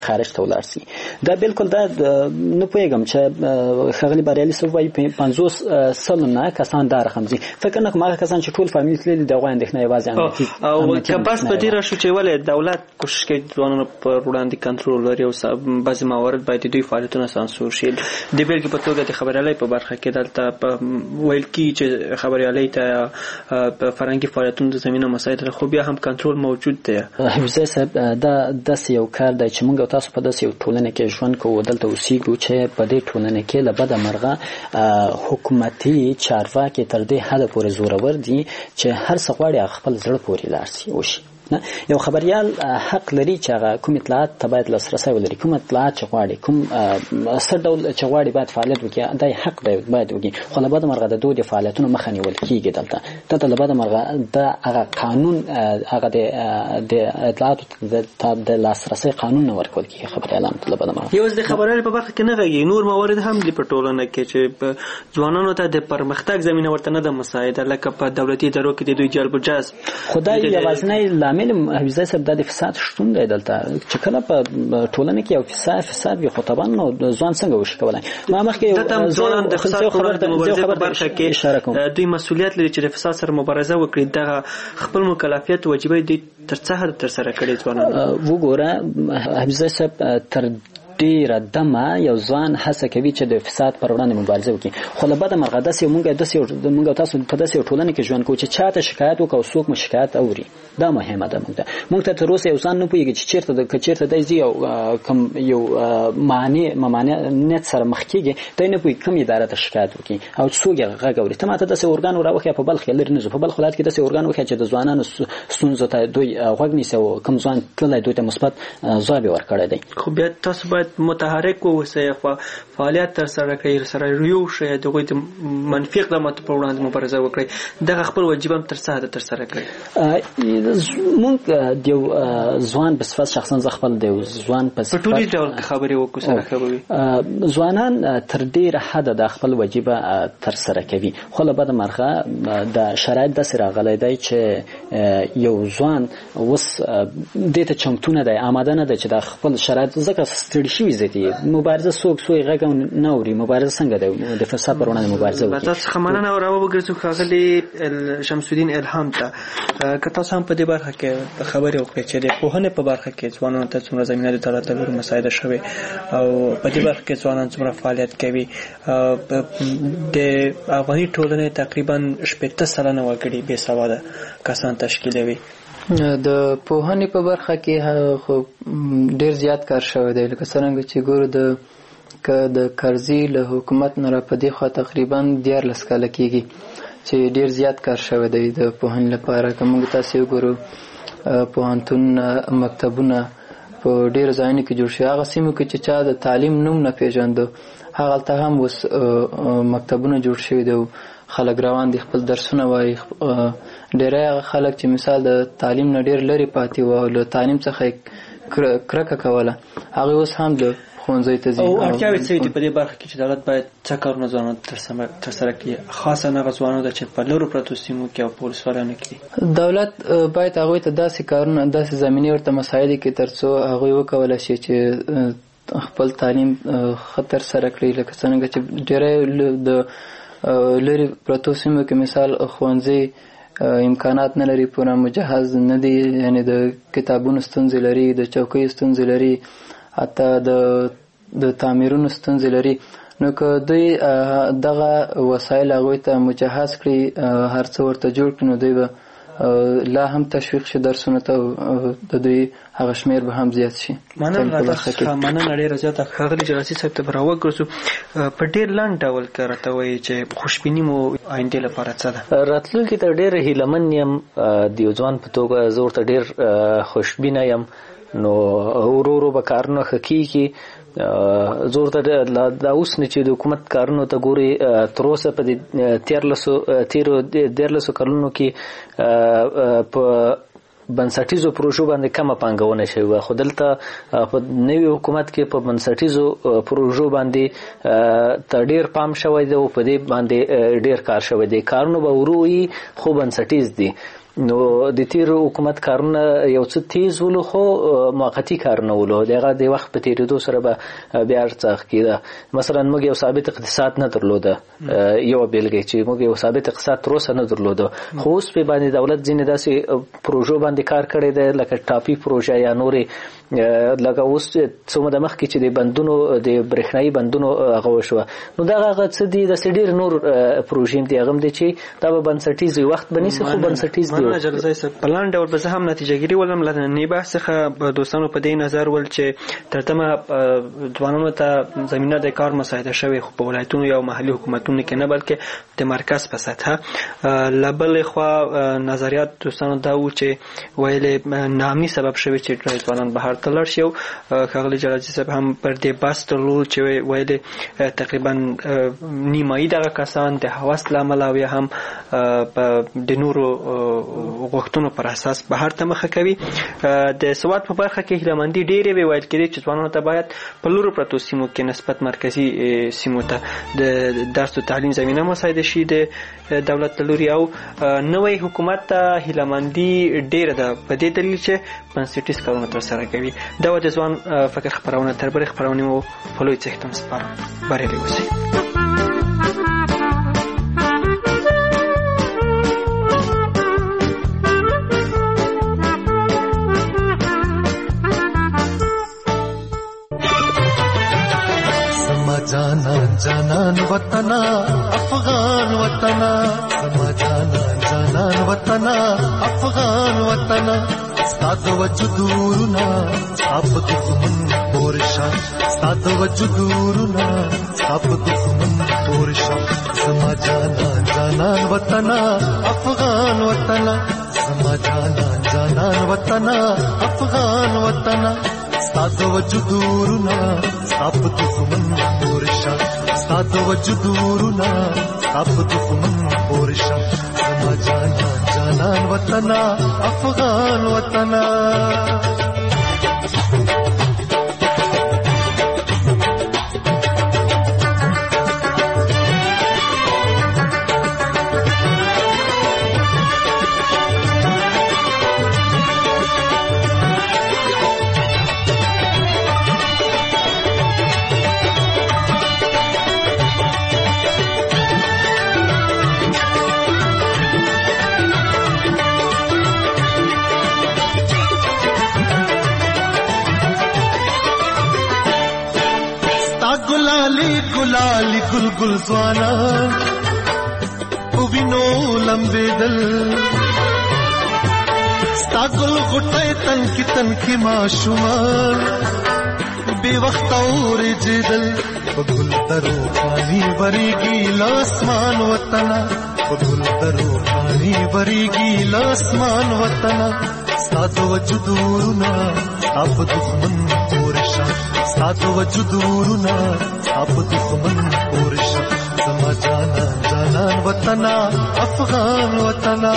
خارج ته ولاړ شي. دا بالکل دا نه پوهېږم چې ښاغلي بریالي صاحب وایي 50 سلنه کسان دا رقم ځي. فکر نه کوم هغه کسان چې ټول فامیل تللي د هغوی اندېښنه یوازې او که بس په دې راشو چې ولې دولت کوشش کوي ځوانانو پر وړاندې کنټرول لري او بعضې موارد باید د دوی فعالیتونه سانسور شي. د بېلګې په توګه د خبریالۍ په برخه کې دلته ویل کېږي چې خبریالۍ ته په فرهنګي فعالیتونو د زمینه مسایل خو بیا هم کنټرول موجود دی. حفیظ صاحب دا داسې یو کار دی چې موږ تاسو په داسې یو ټولنه کې ژوند کوو، دلته اوسېږو چې په دې ټولنه کې له بده مرغه حکومتي چارواکي تر دې حده پورې زورور دي چې هر څه غواړي خپل زړه پورې لاړ شي وشي. یو خبریال حق لري چې هغه کوم اطلاعات ته باید لاسرسی ولري، کوم اطلاعات چې غواړي، کوم څه ډول چې غواړي باید فعالیت وکړي، دا حق دی باید وکړي. خو له بده مرغه د دوی د فعالیتونو مخه نیول کېږي. دلته له بده مرغه د هغه قانون، هغه د اطلاعاتو د لاسرسی قانون نه ورکول کېږي خبریالانو ته. له بده مرغه یوازې د خبریالۍ په برخه کې نه غږیږي، نور موارد هم دي په ټولنه کې چې ځوانانو ته د پرمختګ زمینه ورته نه ده مساعده، لکه په دولتي ادارو کې د دوی جلب و جذب. خدای یوازینی لامل حفیظ صاحب د فساد شتون دی دلته، چې کله په ټولنه کې یو فساد وي خو طبعا نو ځوان څنګه وشي کولای. ما مخکې ځوانان د فساد په برخه کې اشاره کوم، دوی مسؤلیت لري چې د فساد سره مبارزه وکړي. دغه خپل مکلفیت وجیبه دي تر څه حد ترسره کړي ځوانان. وګوره حفیظ صاحب تر ډیره دمه یو ځوان هڅه کوي چې د فساد پر وړاندې مبارزه وکړي، خو له بده مرغه داسې موږ تاسو په داسې یو ټولنه کې ژوند کوو چې چاته شکایت وکړو او څوک مو شکایت اوري. دا مهمه ده. موږ ته تر اوسه یو ځان نه پوهېږي چې چېرته دی ځي او کوم یو ممانعت سره مخ کېږي، دی نه پوهېږي کوم اداره ته شکایت وکړي او څوک یې غږ اوري. ته ماته داسې ارګان راوښیه په بلخ کې لرې نه ځو، په بلخ ولایت کې داسې ارګان وښیه چې د ځوانانو ستونزو ته دوی غوږ نیسي او کوم ځوان تللی دوی ته مثبت ځواب یې ورکړی دی. خو بیا تاسو باید متحرک واوسئ، فعالیت ترسره کړئ، سره یو شئ، د هغوی د منفي اقداماتو پر وړاندې مبارزه وکړئ. دغه خپل واجب هم تر څه حده ترسره کړئ. موږ د یو ځوان په صفت شخصا زه خپل د یو ځوان په صفت په ټولي ډول خبرې وکړو سره خبرې ځوانان تر ډېره حده د خپل واجب ترسره کوي، خو له بده مرغه د شرایط داسې راغلی دی چې یو ځوان اوس دې ته چمتو نه دی، آماده نه دی چې د خپل شرایط ځکه ستړي شوي دي. مبارزه څوک غږ نه اوري، مبارزه څنګه ده د فساد پر وړاندې مبارزه وکړي. تاسو څخه مننه او راوګرځو ښاغلي شمس الدین الهام ته. که تاسو هم په دې برخه کې خبرې وکړئ چې د پوهنې په برخه کې ځوانانو ته څومره زمینه د دولت له لوري مساعده شوې او په دې برخه کې ځوانان څومره فعالیت کوي. د افغاني ټولنې تقریبا 80 سلنه وګړي بې سواده کسان تشکیلوي. د پوهنې په برخه کې خو ډیر زیات کار شوی دی، لکه څنګه چې ګورو د کرزي له حکومت نه را پدې خوا تقریبا 14 کاله کېږي چې ډیر زیات کار شوی دی د پوهنې لپاره. که موږ تاسې وګورو پوهنتون مکتبونه په ډیر ځایونو کې جوړ شوي، هغه سیمو کې چې چا د تعلیم نوم نه پیژانده هغلته هم اوس مکتبونه جوړ شوي دي، خلک روان دي خپل درسونه وایي. ډیری هغه خلک چې مثال د تعلیم نه ډیر لرې پاتې وو او له تعلیم څخه کرکه کوله، هغه اوس هم د ښوونځیو ته ځي. او اړتیاوې څه دي په دې برخه کې چې دولت باید څه کارونه ځوانانو ترسره کړي، خاصه هغه ځوانانو ته چې په لرو پرتو سیمو کې او په ولسوالیانو کې دي؟ دولت باید هغوی ته داسې کارونه، داسې زمینې ورته مساعدې کړي تر څو هغوی وکولی شي چې خپل تعلیم ښه ترسره کړي. لکه څنګه چې ډېری د لرې پرتو سیمو کې مثال ښوونځي امکانات نه لري، پوره مجهز نه دي، یعنی د کتابونو ستونزې لري، د چوکیو ستونزې لري، حتی د تعمیرونو ستونزې لري. نو که دوی دغه وسایل هغوی ته مجهز کړي، هر څه ورته جوړ کړي، نو دوی به لا هم تشویق شي درسونو ته، د دوی هغه شمیر به هم زیات شي. مننه ډېره زیاته. ښاغلي جلاسي صاحب ته به راوګرځو. په ډېر لنډ ډول که راته وایي چې خوشبیني مو آینده لپاره څه ده؟ راتلونکي ته ډېر هیلهمن یم، د یو ځوان په توګه زه ورته ډېر خوشبینه یم. نو ورو ورو به کارونه ښه کېږي. زه ورته دا اوس نه چې د حکومت کارونو ته ګوري، تر اوسه په تېرو 13 کلونو کې په بنسټیزو پروژو باندې کمه پانګونه شوې وه، خو دلته په نوي حکومت کې په بنسټیزو پروژو باندې ته ډېر پام شوی دی او په دې باندې ډېر کار شوی دی. کارونه به ورو وي خو بنسټیز دي. نو د تیر حکومت کارونه یو څه تیز ولو خو موقتی کارونه ولو دغه د وخت په تیریدو سره به بیا ارڅخ کیده مثلا موږ یو ثابت اقتصاد نه درلوده یو بیلګه چې موږ یو ثابت اقتصاد تر اوسه نه درلوده خو اوس په باندې دولت ځینې داسې پروژو باندې کار کړی دی لکه ټاپي پروژه یا نورې لکه اوس څومره د مخکې چې د بندونو د برېښنايي بندونو هغه وشوه نو دغه هغه څه دي د ډېر نور پروژې دي هغه دي چې دا به بنسټیز وخت بنیسي خو بنسټیز نه جلسه سره پلان ډول به زه هم نتیجه ګیری ولم لنی بحث څخه دوستانو په دې نظر ول چې ترتمه ځوانانو ته زمينه د کار مساعده شوی خو په ولایتونو یا محلي حکومتونو کې نه بلکې د مرکز په سطح لبل خو نظریات دوستانو دا و چې ویلې نامي سبب شوی چې ځوانان بهر ته لاړ شي خغلی جلسه صاحب هم پر دې بحث تلو چې ویلې تقریبا نیمایي دغه کسان د حواس لامل او هم د نورو غوښتنو پر اساس بهر ته مخه کوي د سواد په برخه کې هیلمندي ډېرې وی ویل کېږي چې ځوانانو ته باید په لورو پرتو سیمو کې نسبت مرکزی سیمو ته د درس او تعلیم زمينه مساعده شي د دولت لوري او نوې حکومت ته هیلمندي ډېر ده په دې دلیل چې بنسټیز کارونه تر سره کوي دا د ځوان فکر خبرونه تر بل خبرونه مو په لوی څښتن سپارم بریالي اوسئ जाना जानन वतना अफगान वतना समा जाना जानन वतना अफगान वतना साद वजदूरना सब दुश्मन पोरशा साद वजदूरना सब दुश्मन पोरशा समा जाना जानन वतना अफगान वतना समा जाना जानन वतना अफगान वतना साद वजदूरना सब दुश्मन पोरशा साद वजदूरना सब दुश्मन पोरशा समा जाना जानन वतना अफगान वतना गुलाली गुलगुल ज़वाना उबिनो लंबे दल स्तागुल गुटे तन की माशुमान बेवक्त और जिदल गुल दरो पानी बरेगी लासमान वतना गुल दरो पानी बरेगी लासमान वतना साद वजदूरना अब दुश्मन पोरशा साद वजदूरना अब दुश्मन पोरशा समा जाना जानन वतना अफगान वतना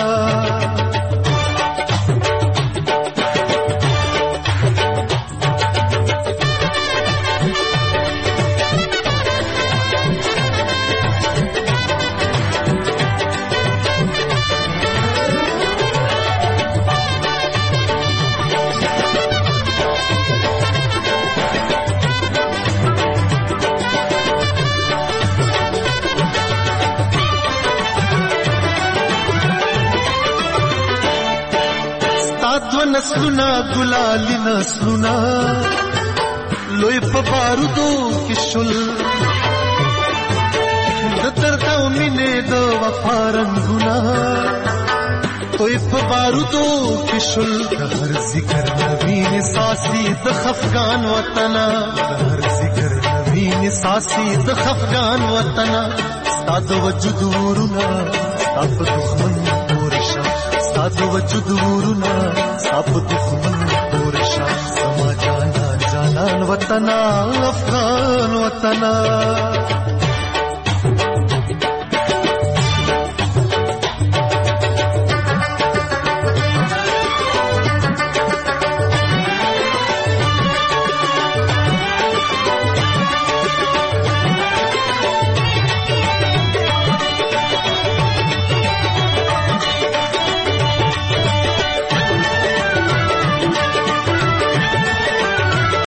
नस्लुना गुलाली नस्लुना लोई बारूदो किशुल दरता मिने दो वफारंगुना तोई बारूदो किशुल हर जिक्र नवीन सासी द खफगान वतना हर जिक्र नवीन सासी द खफगान वतना साद वजदूरना अब दुश्मन पोरशा साद वजदूरना अब दुश्मन पोरशा समा जाना जानन वतना अफगान वतना